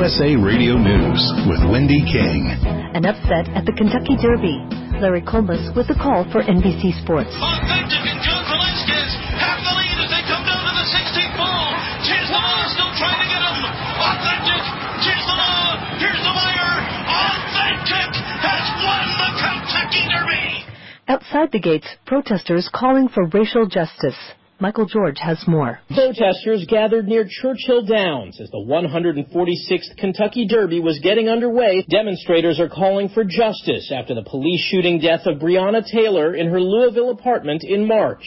USA Radio News with Wendy King. An upset at the Kentucky Derby. Larry Colmus with a call for NBC Sports. Authentic and John Velasquez have the lead as they come down to the 16th ball. Here's the law still trying to get him. Authentic. Here's the law. Here's the wire. Authentic has won the Kentucky Derby. Outside the gates, protesters calling for racial justice. Michael George has more. Protesters gathered near Churchill Downs as the 146th Kentucky Derby was getting underway. Demonstrators are calling for justice after the police shooting death of Breonna Taylor in her Louisville apartment in March.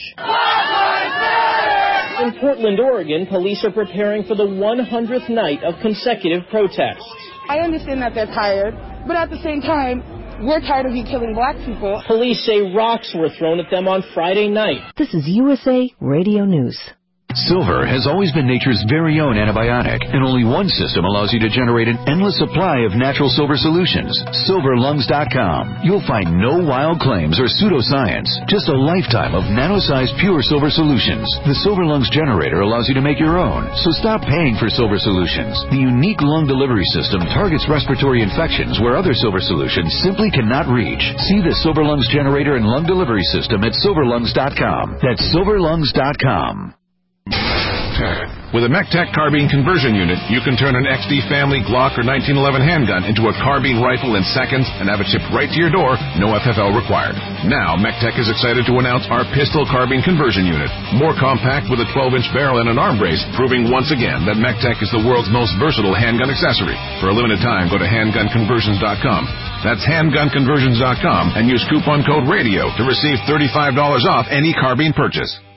In Portland, Oregon, police are preparing for the 100th night of consecutive protests. I understand that they're tired, but at the same time, we're tired of you killing black people. Police say rocks were thrown at them on Friday night. This is USA Radio News. Silver has always been nature's very own antibiotic, and only one system allows you to generate an endless supply of natural silver solutions. SilverLungs.com. You'll find no wild claims or pseudoscience, just a lifetime of nano-sized pure silver solutions. The Silver Lungs generator allows you to make your own, so stop paying for silver solutions. The unique lung delivery system targets respiratory infections where other silver solutions simply cannot reach. See the Silver Lungs generator and lung delivery system at SilverLungs.com. That's SilverLungs.com. With a MECTEC carbine conversion unit, you can turn an XD family Glock or 1911 handgun into a carbine rifle in seconds and have it shipped right to your door, no FFL required. Now, MECTEC is excited to announce our pistol carbine conversion unit. More compact with a 12-inch barrel and an arm brace, proving once again that MECTEC is the world's most versatile handgun accessory. For a limited time, go to handgunconversions.com. That's handgunconversions.com and use coupon code RADIO to receive $35 off any carbine purchase.